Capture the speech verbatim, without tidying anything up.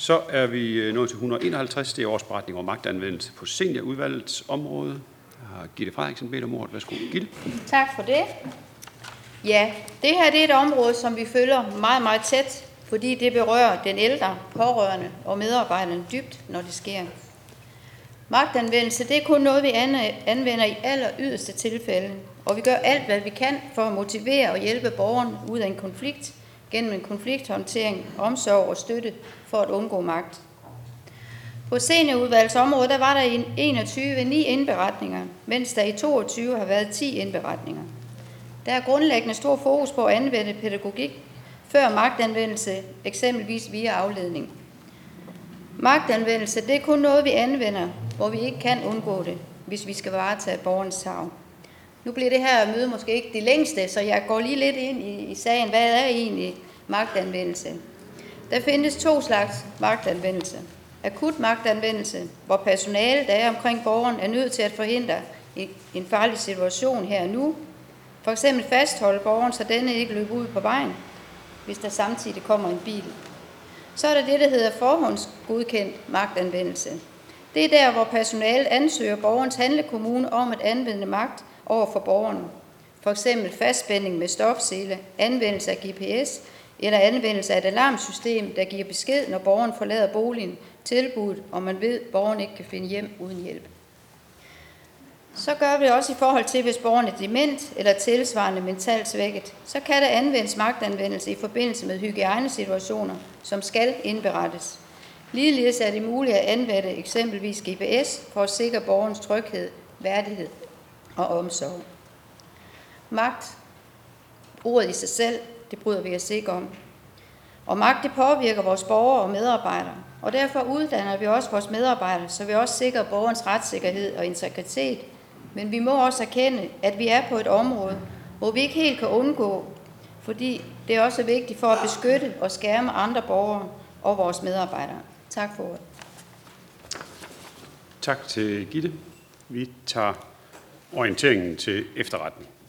Så er vi nået til et hundrede og enoghalvtreds. Det er årsberetning over magtanvendelse på seniorudvalgets område. Jeg har Gitte Frederiksen bedt om ordet. Værsgo, Gitte. Tak for det. Ja, det her det er et område, som vi følger meget, meget tæt, fordi det berører den ældre, pårørende og medarbejderne dybt, når det sker. Magtanvendelse, det er kun noget, vi anvender i aller yderste tilfælde, og vi gør alt, hvad vi kan for at motivere og hjælpe borgeren ud af en konflikt gennem en konflikthåndtering, omsorg og støtte for at undgå magt. På seniorudvalgsområdet der var der i enogtyve ni indberetninger, mens der i toogtyve har været ti indberetninger. Der er grundlæggende stor fokus på at anvende pædagogik før magtanvendelse, eksempelvis via afledning. Magtanvendelse det er kun noget, vi anvender, hvor vi ikke kan undgå det, hvis vi skal varetage borgernes tarv. Nu bliver det her møde måske ikke det længste, så jeg går lige lidt ind i, i sagen. Hvad er egentlig magtanvendelse? Der findes to slags magtanvendelse. Akut magtanvendelse, hvor personale, der er omkring borgeren, er nødt til at forhindre en farlig situation her og nu. For eksempel fastholde borgeren, så denne ikke løber ud på vejen, hvis der samtidig kommer en bil. Så er der det, der hedder forhåndsgodkendt magtanvendelse. Det er der, hvor personalet ansøger borgerens handlekommune om at anvende magt over for borgeren. For eksempel fastspænding med stopsele, anvendelse af G P S eller anvendelse af et alarmsystem, der giver besked, når borgeren forlader boligen, tilbuddet, og man ved, at borgeren ikke kan finde hjem uden hjælp. Så gør vi det også i forhold til, hvis borgeren er dement eller tilsvarende mentalt svækket. Så kan der anvendes magtanvendelse i forbindelse med hygiejnesituationer, som skal indberettes. Ligeledes er det muligt at anvende eksempelvis G P S for at sikre borgerens tryghed, værdighed og omsorg. Magt, ordet i sig selv, det bryder vi os ikke om. Og magt, det påvirker vores borgere og medarbejdere. Og derfor uddanner vi også vores medarbejdere, så vi også sikrer borgerens retssikkerhed og integritet. Men vi må også erkende, at vi er på et område, hvor vi ikke helt kan undgå, fordi det er også vigtigt for at beskytte og skærme andre borgere og vores medarbejdere. Tak for ordet. Tak til Gitte. Vi tager orienteringen til efterretning.